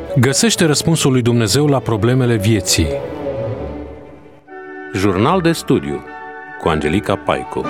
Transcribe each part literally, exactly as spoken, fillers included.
Găsește răspunsul lui Dumnezeu la problemele vieții. Jurnal de studiu cu Angelica Paicu.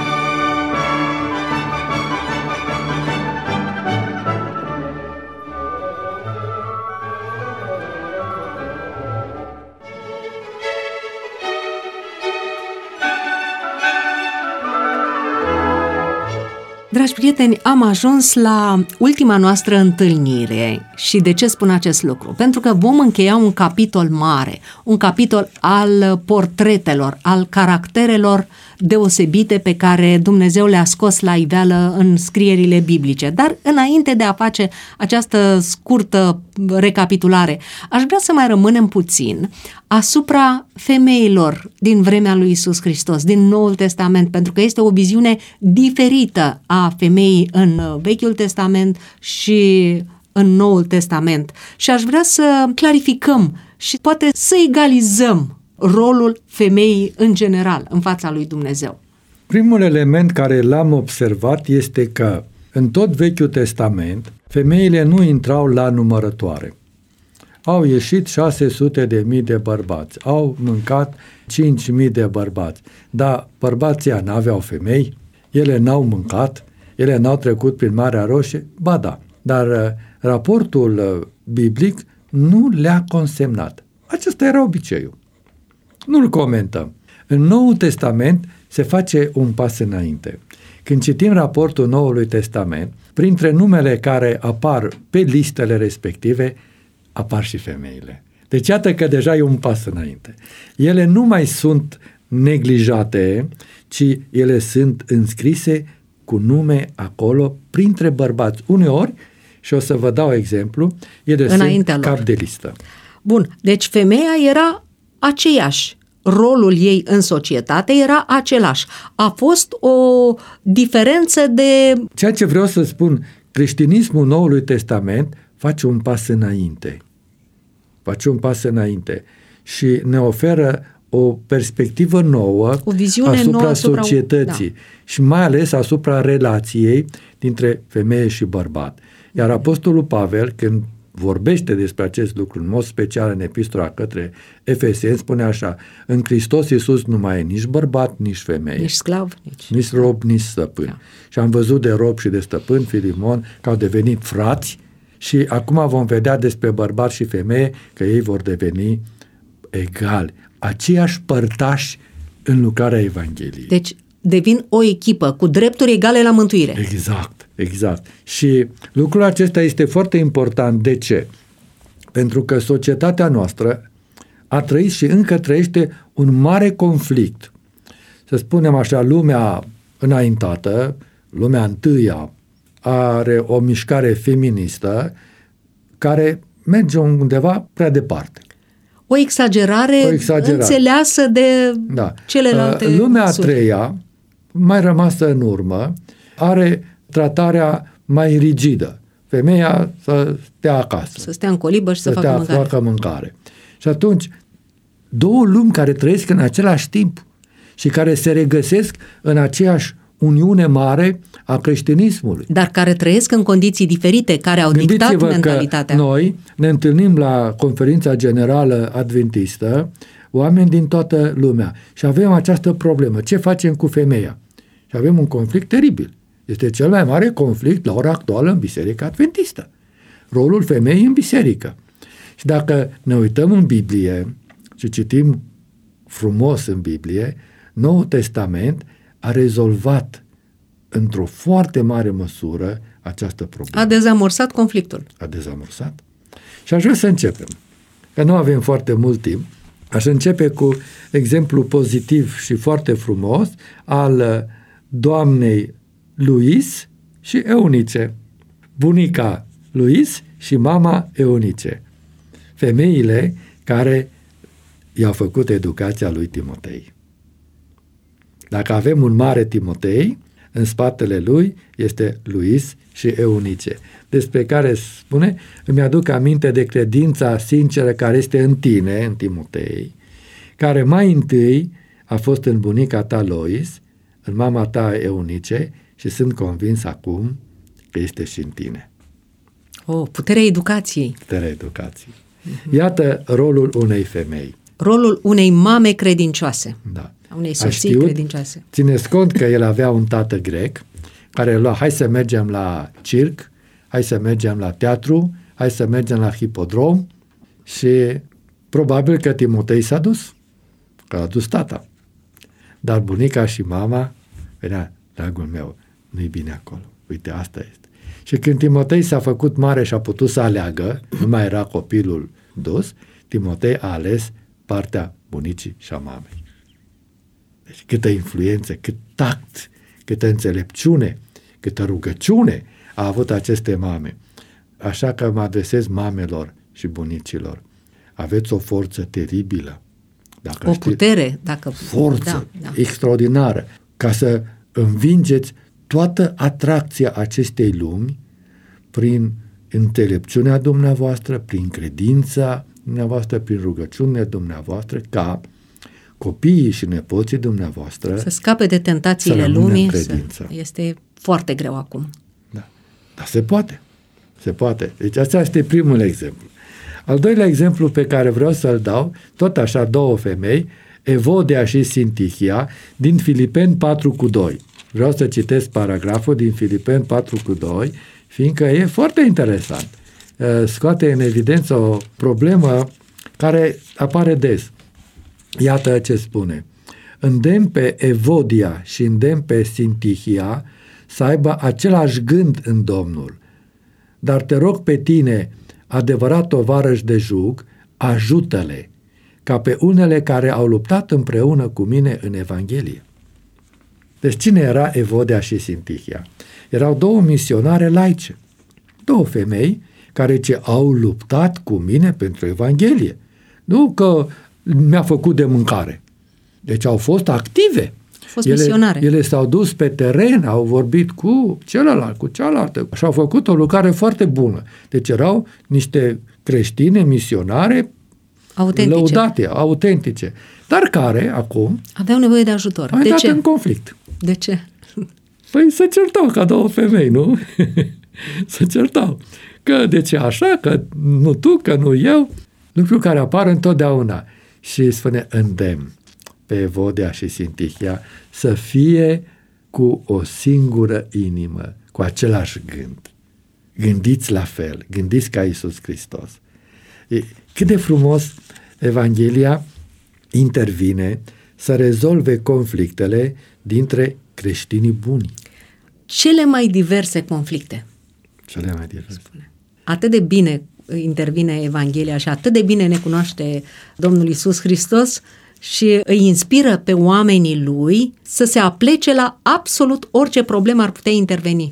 Dragi prieteni, am ajuns la ultima noastră întâlnire. Și de ce spun acest lucru? Pentru că vom încheia un capitol mare, un capitol al portretelor, al caracterelor deosebite pe care Dumnezeu le-a scos la iveală în scrierile biblice. Dar înainte de a face această scurtă recapitulare, aș vrea să mai rămânem puțin asupra femeilor din vremea lui Iisus Hristos, din Noul Testament, pentru că este o viziune diferită a femeii în Vechiul Testament și în Noul Testament. Și aș vrea să clarificăm și poate să egalizăm rolul femeii în general în fața lui Dumnezeu. Primul element care l-am observat este că în tot Vechiul Testament femeile nu intrau la numărătoare. Au ieșit șase sute de mii de bărbați, au mâncat cinci mii de bărbați, dar bărbații n-aveau femei, ele n-au mâncat, ele n-au trecut prin Marea Roșie, ba da, dar raportul biblic nu le-a consemnat. Acesta era obiceiul. Nu-l comentăm. În Noul Testament se face un pas înainte. Când citim raportul Noului Testament, printre numele care apar pe listele respective, apar și femeile. Deci iată că deja e un pas înainte. Ele nu mai sunt neglijate, ci ele sunt înscrise cu nume acolo printre bărbați. Uneori, și o să vă dau exemplu, ele Înaintea sunt lor. cap de listă. Bun, deci femeia era aceeași. Rolul ei în societate era același. A fost o diferență de... Ceea ce vreau să spun, creștinismul Noului Testament face un pas înainte. Face un pas înainte și ne oferă o perspectivă nouă, o viziune asupra nouă asupra societății, da. Și mai ales asupra relației dintre femeie și bărbat. Iar Apostolul Pavel, când vorbește despre acest lucru, în mod special în epistola către Efeseni, spune așa: în Hristos Iisus nu mai e nici bărbat, nici femeie. Nici sclav, nici... Nici rob, nici stăpân. Da. Și am văzut de rob și de stăpân, Filimon, că au devenit frați și acum vom vedea despre bărbat și femeie că ei vor deveni egali, aceiași părtași în lucrarea Evangheliei. Deci devin o echipă cu drepturi egale la mântuire. Exact, exact. Și lucrul acesta este foarte important. De ce? Pentru că societatea noastră a trăit și încă trăiește un mare conflict. Să spunem așa, lumea înaintată, lumea întâia, are o mișcare feministă care merge undeva prea departe. O exagerare, o exagerare. înțeleasă de da. celelalte Lumea a suri. treia, mai rămasă în urmă, are tratarea mai rigidă. Femeia să stea acasă. Să stea în colibă și să, să facă mâncare. facă mâncare. Și atunci, două lumi care trăiesc în același timp și care se regăsesc în aceeași uniune mare a creștinismului. Dar care trăiesc în condiții diferite, care au Gândiți-vă dictat mentalitatea. Că noi ne întâlnim la Conferința Generală Adventistă, oameni din toată lumea, și avem această problemă. Ce facem cu femeia? Și avem un conflict teribil. Este cel mai mare conflict la ora actuală în Biserica Adventistă. Rolul femeii în biserică. Și dacă ne uităm în Biblie și citim frumos în Biblie, Noul Testament a rezolvat într-o foarte mare măsură această problemă. A dezamorsat conflictul. A dezamorsat. Și aș vrea să începem. Că nu avem foarte mult timp. Aș începe cu exemplu pozitiv și foarte frumos al doamnei Luis și Eunice. Bunica Luis și mama Eunice. Femeile care i-au făcut educația lui Timotei. Dacă avem un mare Timotei, în spatele lui este Luis și Eunice, despre care spune: îmi aduc aminte de credința sinceră care este în tine, în Timotei, care mai întâi a fost în bunica ta Lois, în mama ta Eunice, și sunt convins acum că este și în tine. O, puterea educației. Puterea educației. Iată rolul unei femei. Rolul unei mame credincioase. Da. A unei A soții știut, credincioase. țineți cont că el avea un tată grec care lua, hai să mergem la circ, hai să mergem la teatru, hai să mergem la hipodrom și probabil că Timotei s-a dus, că a dus tata. Dar bunica și mama venea, dragul meu, nu-i bine acolo, uite, asta este. Și când Timotei s-a făcut mare și a putut să aleagă, nu mai era copilul dus, Timotei a ales partea bunicii și a mamei. Deci câtă influență, cât tact, câtă înțelepciune, câtă rugăciune a avut aceste mame. Așa că mă adresez mamelor și bunicilor. Aveți o forță teribilă. Dacă O știți, putere, dacă... forță Da, da. extraordinară, ca să învingeți toată atracția acestei lumi prin înțelepciunea dumneavoastră, prin credința dumneavoastră, prin rugăciunea dumneavoastră, ca copiii și nepoții dumneavoastră Să scape de tentațiile să rămână în lumii. credință. Să, este foarte greu acum. Da. Dar se poate. Se poate. Deci asta este primul exemplu. Al doilea exemplu pe care vreau să-l dau, tot așa două femei, Evodia și Sintichia, din Filipeni patru cu doi. Vreau să citesc paragraful din Filipeni patru cu doi, fiindcă e foarte interesant. Scoate în evidență o problemă care apare des. Iată ce spune. Îndemn pe Evodia și îndemn pe Sintichia să aibă același gând în Domnul. Dar te rog pe tine, adevărat tovarăș de jug, ajută-le, ca pe unele care au luptat împreună cu mine în Evanghelie. Deci cine era Evodia și Sintichia? Erau două misionare laice, două femei care ce au luptat cu mine pentru Evanghelie. Nu că mi-a făcut de mâncare. Deci au fost active. Fost ele, misionare. ele s-au dus pe teren, au vorbit cu celălalt, cu cealaltă și au făcut o lucrare foarte bună. Deci erau niște creștine misionare Autentice. lăudate, autentice, dar care acum Aveau nevoie de ajutor. au De intrat ce? în conflict. De ce? Păi se certau ca două femei, nu? Se certau. Că de ce așa, că nu tu, că nu eu. Lucruri care apar întotdeauna. Și spune îndemn pe Evodia și Sintichia să fie cu o singură inimă, cu același gând. Gândiți la fel, gândiți ca Iisus Hristos. E, cât de frumos Evanghelia intervine să rezolve conflictele dintre creștinii buni. Cele mai diverse conflicte. Cele mai diverse. Atât de bine intervine Evanghelia și atât de bine ne cunoaște Domnul Iisus Hristos și îi inspiră pe oamenii lui să se aplece la absolut orice problemă ar putea interveni.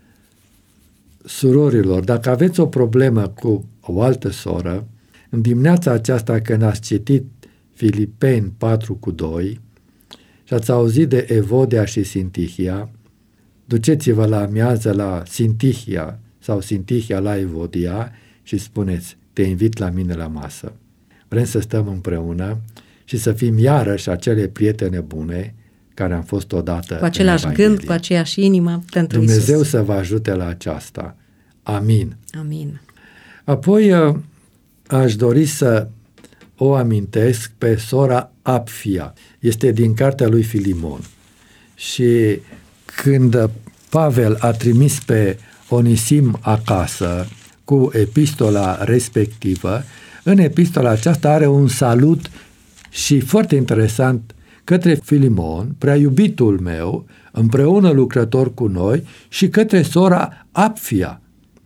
Surorilor, dacă aveți o problemă cu o altă soră, în dimineața aceasta când ați citit Filipeni patru cu doi și ați auzit de Evodia și Sintichia, duceți-vă la amiază la Sintichia sau Sintichia la Evodia și spuneți, te invit la mine la masă. Vrem să stăm împreună și să fim iarăși acele prietene bune care am fost odată Cu același gând, cu aceeași inimă pentru Dumnezeu Iisus. să vă ajute la aceasta. Amin. Amin. Apoi aș dori să o amintesc pe sora Apfia. Este din cartea lui Filimon. Și când Pavel a trimis pe Onisim acasă cu epistola respectivă, în epistola aceasta are un salut și foarte interesant către Filimon, prea iubitul meu, împreună lucrător cu noi, și către sora Apfia.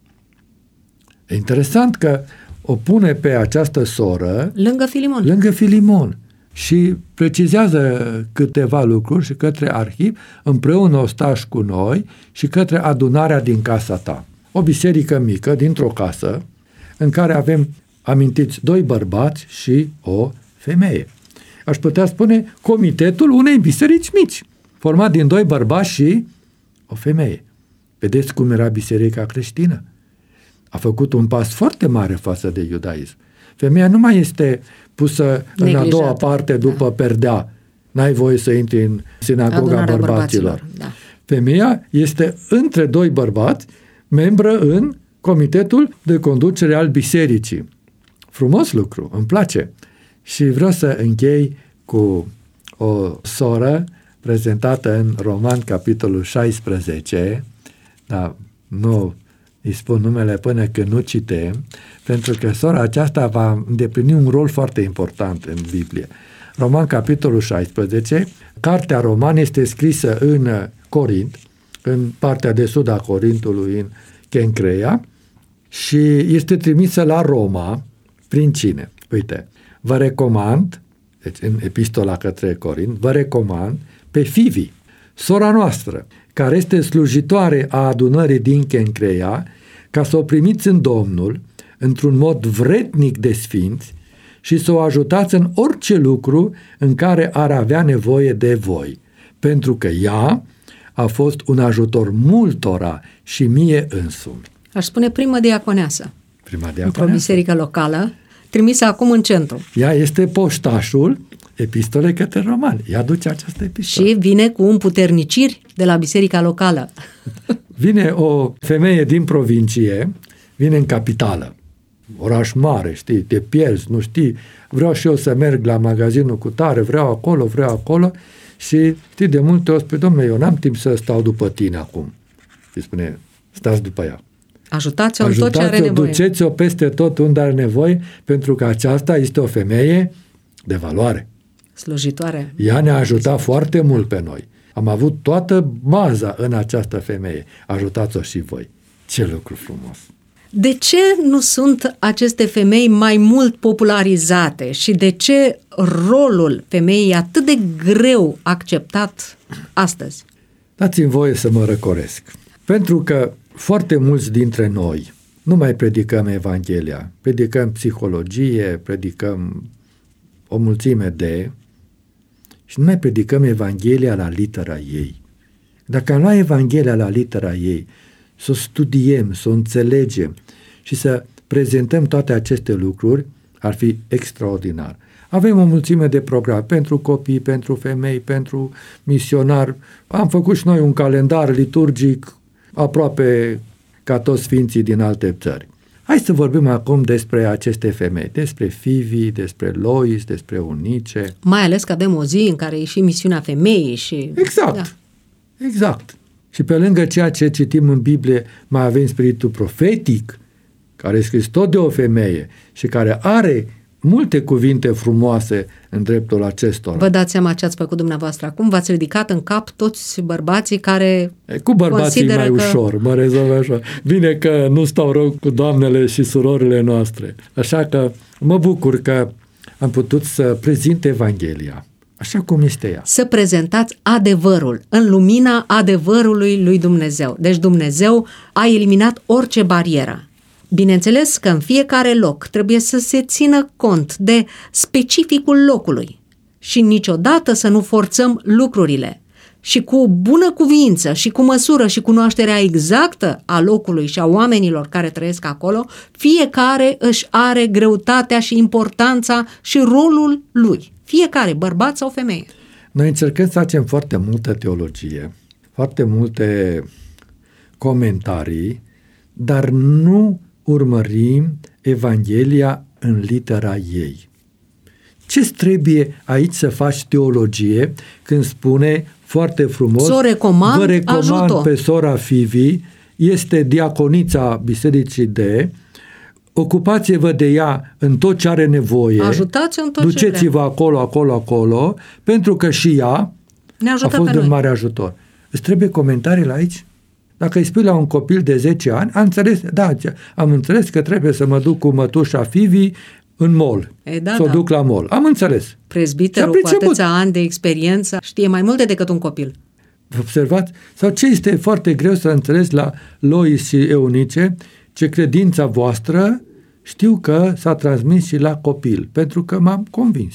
E interesant că o pune pe această soră Lângă Filimon. lângă Filimon și precizează câteva lucruri și către Arhip, împreună ostași cu noi și către adunarea din casa ta. O biserică mică dintr-o casă în care avem amintiți doi bărbați și o femeie. Aș putea spune comitetul unei biserici mici, format din doi bărbați și o femeie. Vedeți cum era biserica creștină? A făcut un pas foarte mare față de iudaism. Femeia nu mai este pusă Neglijată. în a doua parte după da. perdea. N-ai voie să intri în sinagoga Adunarea bărbaților. bărbaților, da. Femeia este între doi bărbați, membră în comitetul de conducere al bisericii. Frumos lucru, îmi place. Și vreau să închei cu o soră prezentată în Roman, capitolul șaisprezece, dar nu îi spun numele până când nu citem, pentru că sora aceasta va îndeplini un rol foarte important în Biblie. Roman, capitolul șaisprezece, cartea Roman este scrisă în Corint, în partea de sud a Corintului, în Kencrea, și este trimisă la Roma. Prin cine? Uite, vă recomand, deci în epistola către Corint, vă recomand pe Fivi, sora noastră, care este slujitoare a adunării din Kencrea, ca să o primiți în Domnul, într-un mod vrednic de sfinți, și să o ajutați în orice lucru în care ar avea nevoie de voi, pentru că ea a fost un ajutor multora și mie însumi. Aș spune primă diaconeasă. Prima diaconeasă. Într-o biserică locală, trimisă acum în centru. Ea este poștașul epistolei către Romani. Ea duce această epistolă. Și vine cu împuterniciri de la biserica locală. Vine o femeie din provincie, vine în capitală, oraș mare, știi, te pierzi, nu știi, vreau și eu să merg la magazinul cu tare, vreau acolo, vreau acolo, și știi, de multe ori spui, domnule, eu n-am timp să stau după tine acum. Și spune, stați după ea. Ajutați-o în tot ce are nevoie. Duceți-o peste tot unde are nevoie, pentru că aceasta este o femeie de valoare. Slujitoare. Ea ne-a ajutat foarte mult pe noi. Am avut toată baza în această femeie. Ajutați-o și voi. Ce lucru frumos! De ce nu sunt aceste femei mai mult popularizate și de ce rolul femeii e atât de greu acceptat astăzi? Dați-mi voie să mă răcoresc. Pentru că foarte mulți dintre noi nu mai predicăm Evanghelia, predicăm psihologie, predicăm o mulțime de... și nu mai predicăm Evanghelia la litera ei. Dacă am luat Evanghelia la litera ei, să o studiem, să o înțelegem și să prezentăm toate aceste lucruri, ar fi extraordinar. Avem o mulțime de programe pentru copii, pentru femei, pentru misionari. Am făcut și noi un calendar liturgic aproape ca toți sfinții din alte țări. Hai să vorbim acum despre aceste femei, despre Fivi, despre Lois, despre Eunice. Mai ales că avem o zi în care e și misiunea femeii și... Exact, da. exact. Și pe lângă ceea ce citim în Biblie, mai avem spiritul profetic, care e scris tot de o femeie și care are multe cuvinte frumoase în dreptul acestora. Vă dați seama ce ați făcut dumneavoastră acum? V-ați ridicat în cap toți bărbații care e, cu bărbații mai că... ușor, mă rezolv așa. Bine că nu stau rău cu doamnele și surorile noastre. Așa că mă bucur că am putut să prezint Evanghelia așa cum este ea. Să prezentați adevărul în lumina adevărului lui Dumnezeu. Deci Dumnezeu a eliminat orice barieră. Bineînțeles că în fiecare loc trebuie să se țină cont de specificul locului și niciodată să nu forțăm lucrurile. Și cu bună cuvință și cu măsură și cunoașterea exactă a locului și a oamenilor care trăiesc acolo, fiecare își are greutatea și importanța și rolul lui. Fiecare, bărbat sau femeie. Noi încercăm să facem foarte multă teologie, foarte multe comentarii, dar nu urmărim Evanghelia în litera ei. Ce trebuie aici să faci teologie când spune foarte frumos, S-o recomand, vă recomand ajută-o. pe sora Fivi, este diaconița Bisericii de, ocupați-vă de ea în tot ce are nevoie, ajutați-o în tot duceți-vă ce acolo, acolo, acolo, pentru că și ea ne ajută a fost pe de un noi. mare ajutor. Îți trebuie comentarii la aici? Dacă îi spui la un copil de zece ani, am înțeles, da, am înțeles că trebuie să mă duc cu mătușa Fivi în mall, e, da, să o da. duc la mall. Am înțeles. Prezbiterul cu atâția ani de experiență știe mai multe decât un copil. Observați? Sau ce este foarte greu să înțeles la Lois și Eunice, ce credința voastră știu că s-a transmis și la copil, pentru că m-am convins.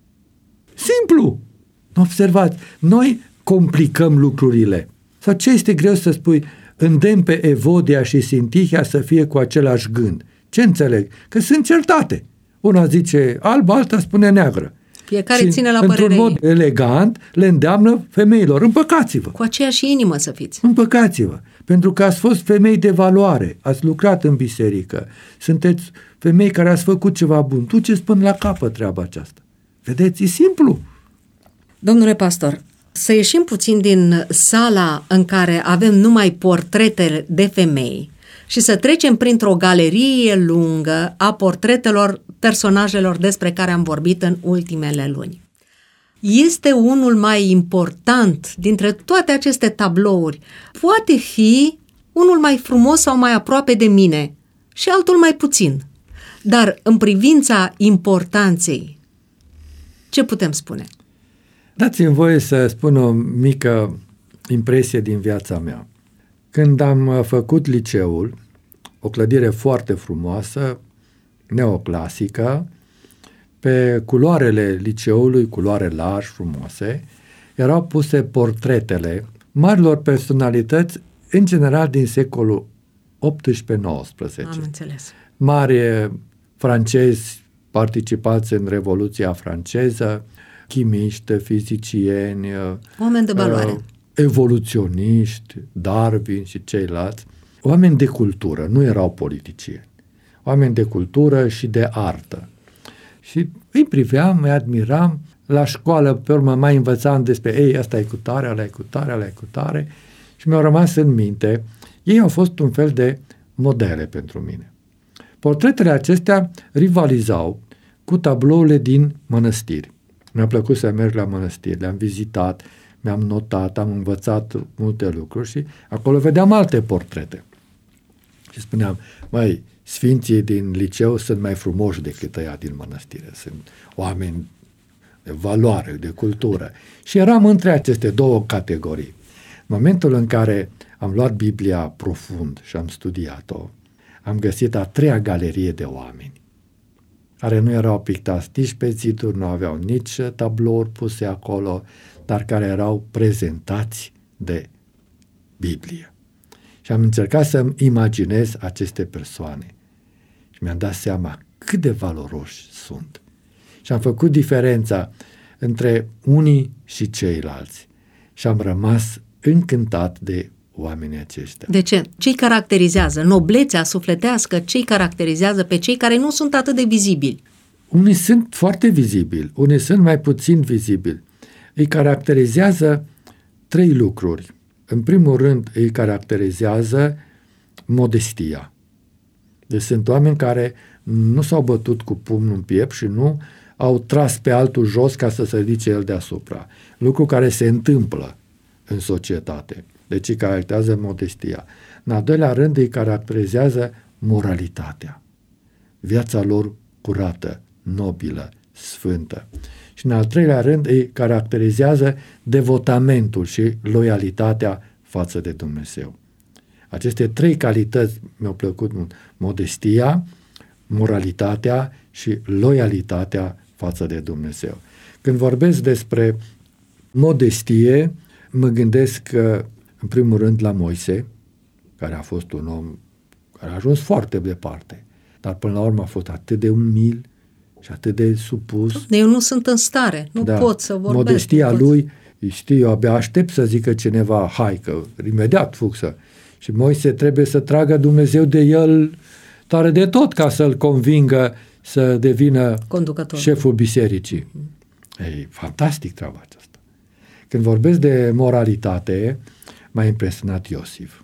Simplu! Observați, noi complicăm lucrurile. Sau ce este greu să spui, îndemn pe Evodia și Sintihia să fie cu același gând. Ce înțeleg? Că sunt certate. Una zice albă, alta spune neagră. Fiecare și ține la într-un părerea mod ei. elegant le îndeamnă femeilor, împăcați-vă. Cu aceeași inimă să fiți. Împăcați-vă. Pentru că ați fost femei de valoare, ați lucrat în biserică, sunteți femei care ați făcut ceva bun, duceți până la capăt treaba aceasta. Vedeți, e simplu. Domnule pastor, să ieșim puțin din sala în care avem numai portrete de femei și să trecem printr-o galerie lungă a portretelor personajelor despre care am vorbit în ultimele luni. Este unul mai important dintre toate aceste tablouri. Poate fi unul mai frumos sau mai aproape de mine și altul mai puțin. Dar în privința importanței, ce putem spune? Dați-mi voie să spun o mică impresie din viața mea. Când am făcut liceul, o clădire foarte frumoasă, neoclasică, pe culoarele liceului, culoare largi, frumoase, erau puse portretele marilor personalități, în general din secolul optsprezece nouăsprezece. Am înțeles. Mari francezi participați în Revoluția franceză, chimiști, fizicieni, oameni de valoare, evoluționiști, Darwin și ceilalți, oameni de cultură, nu erau politicieni, oameni de cultură și de artă. Și îi priveam, îi admiram, la școală, pe urmă mai învățam despre, ei, asta e cu tare, ăla e cu tare, ăla e cu tare, și mi-au rămas în minte. Ei au fost un fel de modele pentru mine. Portretele acestea rivalizau cu tablourile din mănăstiri. Mi-a plăcut să merg la mănăstiri, le-am vizitat, mi-am notat, am învățat multe lucruri și acolo vedeam alte portrete. Și spuneam, măi, sfinții din liceu sunt mai frumoși decât ăia din mănăstire, sunt oameni de valoare, de cultură. Și eram între aceste două categorii. În momentul în care am luat Biblia profund și am studiat-o, am găsit a treia galerie de oameni, care nu erau pictați nici pe ziduri, nu aveau nici tablouri puse acolo, dar care erau prezentați de Biblie. Și am încercat să-mi imaginez aceste persoane. Și mi-am dat seama cât de valoroși sunt. Și am făcut diferența între unii și ceilalți. Și am rămas încântat de oamenii aceștia. De ce? Ce-i caracterizează? Noblețea sufletească, ce-i caracterizează pe cei care nu sunt atât de vizibili? Unii sunt foarte vizibili, unii sunt mai puțin vizibili. Îi caracterizează trei lucruri. În primul rând, îi caracterizează modestia. Deci sunt oameni care nu s-au bătut cu pumnul în piept și nu au tras pe altul jos ca să se ridice el deasupra. Lucru care se întâmplă în societate. Deci îi caracterizează modestia. În al doilea rând, îi caracterizează moralitatea. Viața lor curată, nobilă, sfântă. Și în al treilea rând, îi caracterizează devotamentul și loialitatea față de Dumnezeu. Aceste trei calități mi-au plăcut mult. Modestia, moralitatea și loialitatea față de Dumnezeu. Când vorbesc despre modestie, mă gândesc că, în primul rând, la Moise, care a fost un om care a ajuns foarte departe, dar până la urmă a fost atât de umil și atât de supus. Eu nu sunt în stare, nu da. pot să vorbesc. Modestia lui, știu, eu abia aștept să zică cineva, hai, că imediat fug să... Și Moise trebuie să tragă Dumnezeu de el tare de tot ca să-l convingă să devină conducător, șeful bisericii. Mm-hmm. E fantastic treaba aceasta. Când vorbesc de moralitate, m-a impresionat Iosif.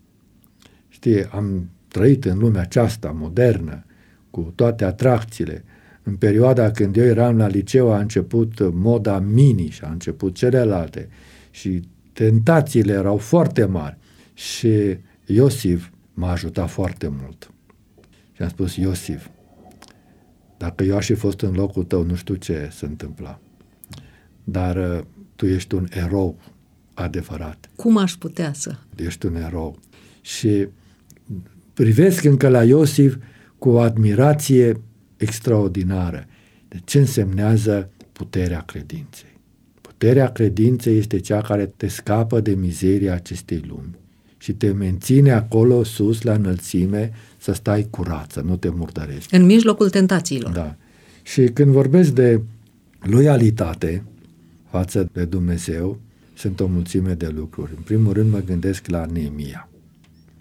Știi, am trăit în lumea aceasta modernă, cu toate atracțiile. În perioada când eu eram la liceu a început moda mini și a început celelalte și tentațiile erau foarte mari. Și Iosif m-a ajutat foarte mult. Și am spus, Iosif, dacă eu aș fi fost în locul tău, nu știu ce se întâmpla. Dar uh, tu ești un erou adevărat. Cum aș putea să? Ești un erou. Și privesc încă la Iosif cu o admirație extraordinară. De ce însemnează puterea credinței? Puterea credinței este cea care te scapă de mizeria acestei lumi și te menține acolo sus, la înălțime, să stai curat, să nu te murdărești. În mijlocul tentațiilor. Da. Și când vorbesc de loialitate față de Dumnezeu, sunt o mulțime de lucruri. În primul rând mă gândesc la Neemia.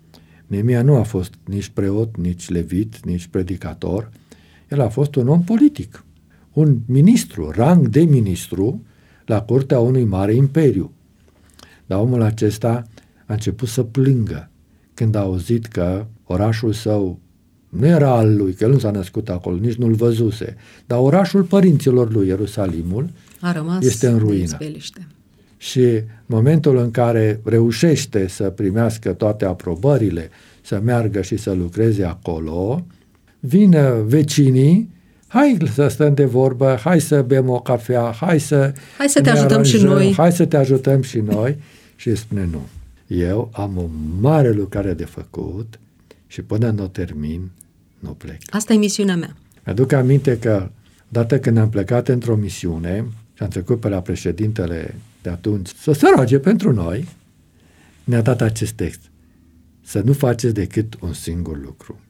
Neemia nu a fost nici preot, nici levit, nici predicator. El a fost un om politic, un ministru, rang de ministru la curtea unui mare imperiu. Dar omul acesta a început să plângă când a auzit că orașul său nu era al lui, că el nu s-a născut acolo, nici nu-l văzuse, dar orașul părinților lui, Ierusalimul, a rămas este în ruină. Și în momentul în care reușește să primească toate aprobările, să meargă și să lucreze acolo, vin vecinii, hai să stăm de vorbă, hai să bem o cafea, hai să hai să te ajutăm aranjăm, și noi. Hai să te ajutăm și noi. Și îi spune nu. Eu am o mare lucrare de făcut și până nu o termin, nu plec. Asta e misiunea mea. Mi-aduc aminte că dată când am plecat într-o misiune și am trecut pe la președintele de atunci să se roage pentru noi, ne-a dat acest text. Să nu faceți decât un singur lucru.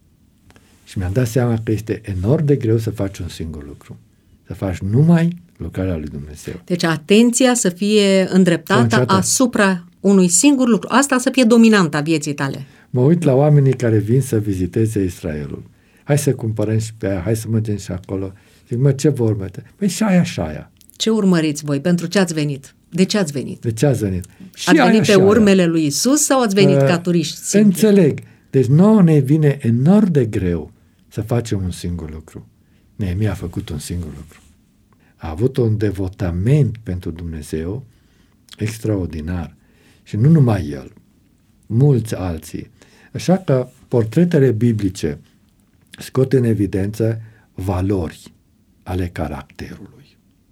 Și mi-am dat seama că este enorm de greu să faci un singur lucru. Să faci numai lucrarea lui Dumnezeu. Deci atenția să fie îndreptată asupra unui singur lucru. Asta să fie dominanta vieții tale. Mă uit la oamenii care vin să viziteze Israelul. Hai să cumpărăm și pe aia, hai să mergem și acolo. Zic, mă, ce vor merge? Păi și aia, și aia. Ce urmăriți voi? Pentru ce ați venit? De ce ați venit? De ce ați venit? Și ați venit pe urmele lui Isus sau ați venit uh, ca turiști simpli? Înțeleg. Deci nouă ne vine enorm de greu să facem un singur lucru. Neemia a făcut un singur lucru. A avut un devotament pentru Dumnezeu extraordinar. Și nu numai el, mulți alții. Așa că portretele biblice scot în evidență valori ale caracterului.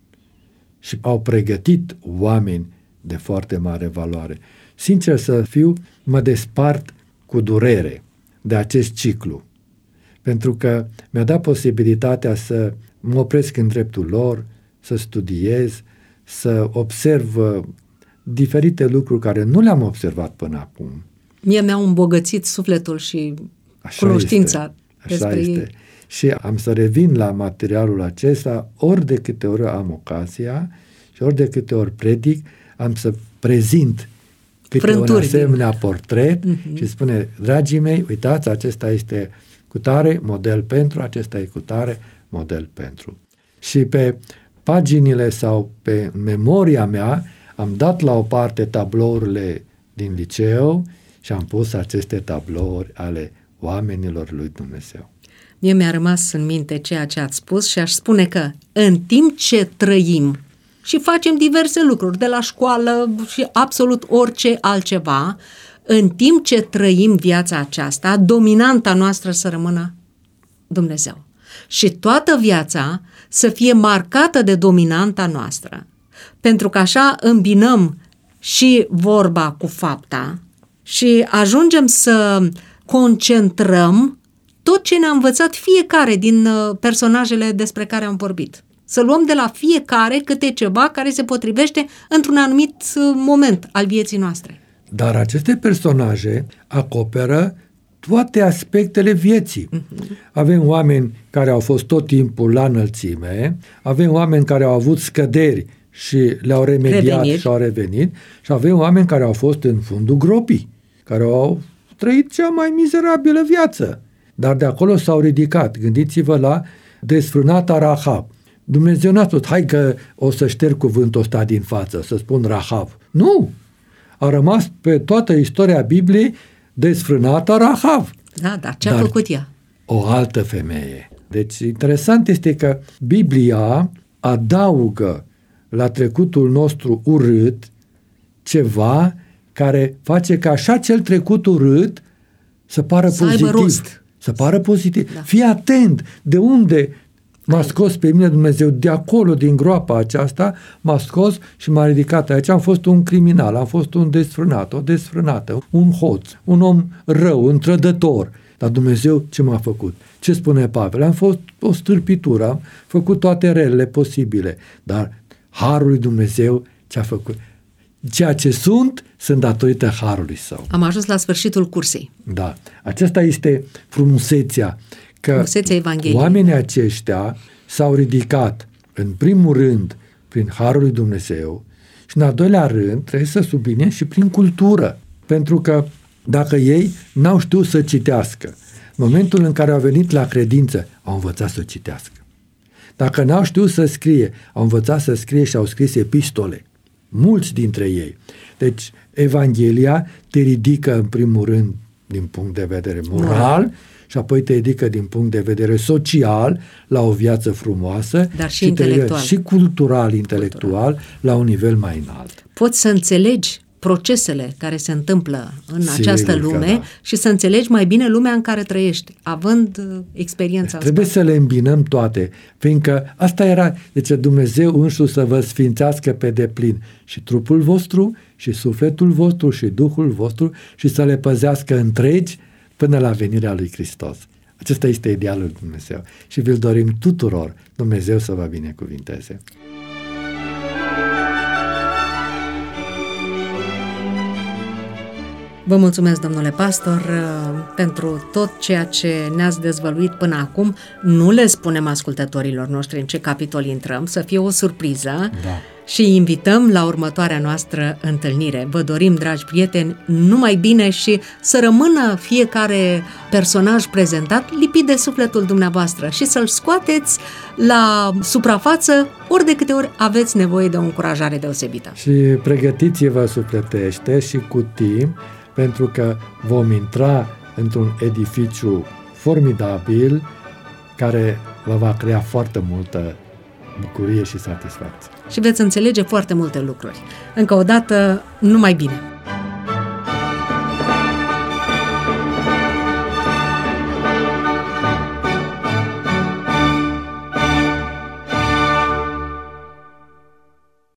Și au pregătit oameni de foarte mare valoare. Sincer să fiu, mă despart cu durere de acest ciclu. Pentru că mi-a dat posibilitatea să mă opresc în dreptul lor, să studiez, să observ diferite lucruri care nu le-am observat până acum. Mie mi-au îmbogățit sufletul și așa cunoștința este, așa despre este. ei. Și am să revin la materialul acesta ori de câte ori am ocazia și ori de câte ori predic, am să prezint câte un asemenea din... portret uh-huh. și spune, dragii mei, uitați, acesta este cutare, model pentru, acesta e cutare, model pentru. Și pe paginile sau pe memoria mea am dat la o parte tablourile din liceu și am pus aceste tablouri ale oamenilor lui Dumnezeu. Mie mi-a rămas în minte ceea ce ați spus și aș spune că în timp ce trăim și facem diverse lucruri, de la școală și absolut orice altceva, în timp ce trăim viața aceasta, dominanta noastră să rămână Dumnezeu. Și toată viața să fie marcată de dominanta noastră. Pentru că așa îmbinăm și vorba cu fapta și ajungem să concentrăm tot ce ne-a învățat fiecare din personajele despre care am vorbit. Să luăm de la fiecare câte ceva care se potrivește într-un anumit moment al vieții noastre. Dar aceste personaje acoperă toate aspectele vieții. Uh-huh. Avem oameni care au fost tot timpul la înălțime, avem oameni care au avut scăderi și le-au remediat Reveniri. și au revenit și avem oameni care au fost în fundul gropii, care au trăit cea mai mizerabilă viață. Dar de acolo s-au ridicat. Gândiți-vă la desfrânata Rahab. Dumnezeu n-a spus, hai că o să șterg cuvântul ăsta din față, să spun Rahab. Nu! A rămas pe toată istoria Bibliei desfrânata Rahab. Da, dar ce a făcut ea? O altă femeie. Deci interesant este că Biblia adaugă la trecutul nostru urât ceva care face ca așa cel trecut urât să pară să pozitiv. Aibă rost. Să pară pozitiv. Da. Fii atent de unde m-a scos pe mine Dumnezeu, de acolo, din groapa aceasta, m-a scos și m-a ridicat aici. Am fost un criminal, am fost un desfrânat, o desfrânată, un hoț, un om rău, un trădător. Dar Dumnezeu ce m-a făcut? Ce spune Pavel? Am fost o stârpitură, am făcut toate relele posibile, dar harul lui Dumnezeu ce a făcut? Ceea ce sunt, sunt datorită harului său. Am ajuns la sfârșitul cursei. Da. Aceasta este frumusețea. Că frumusețea Evangheliei. Oamenii aceștia s-au ridicat, în primul rând, prin harul lui Dumnezeu și, în al doilea rând, trebuie să subliniem și prin cultură. Pentru că dacă ei n-au știut să citească. În momentul în care au venit la credință, au învățat să citească. Dacă n-au știut să scrie, au învățat să scrie și au scris epistole. Mulți dintre ei. Deci, Evanghelia te ridică în primul rând din punct de vedere moral, moral. Și apoi te ridică din punct de vedere social la o viață frumoasă, dar și, și intelectual. și cultural, intelectual, cultural, la un nivel mai înalt. Poți să înțelegi procesele care se întâmplă în Sigur această lume da. și să înțelegi mai bine lumea în care trăiești, având uh, experiența Trebuie asta. să le îmbinăm toate, fiindcă asta era, deci Dumnezeu însuși să vă sfințească pe deplin și trupul vostru, și sufletul vostru, și Duhul vostru, și să le păzească întregi până la venirea lui Hristos. Acesta este idealul lui Dumnezeu și vi-l dorim tuturor. Dumnezeu să vă binecuvinteze. Vă mulțumesc, domnule pastor, pentru tot ceea ce ne-ați dezvăluit până acum. Nu le spunem ascultătorilor noștri în ce capitol intrăm, să fie o surpriză. Da. Și invităm la următoarea noastră întâlnire. Vă dorim, dragi prieteni, numai bine și să rămână fiecare personaj prezentat lipit de sufletul dumneavoastră și să-l scoateți la suprafață ori de câte ori aveți nevoie de o încurajare deosebită. Și pregătiți-vă sufletește și cu timp, pentru că vom intra într-un edificiu formidabil care vă va crea foarte multă bucurie și satisfacție. Și veți înțelege foarte multe lucruri. Încă o dată, numai bine!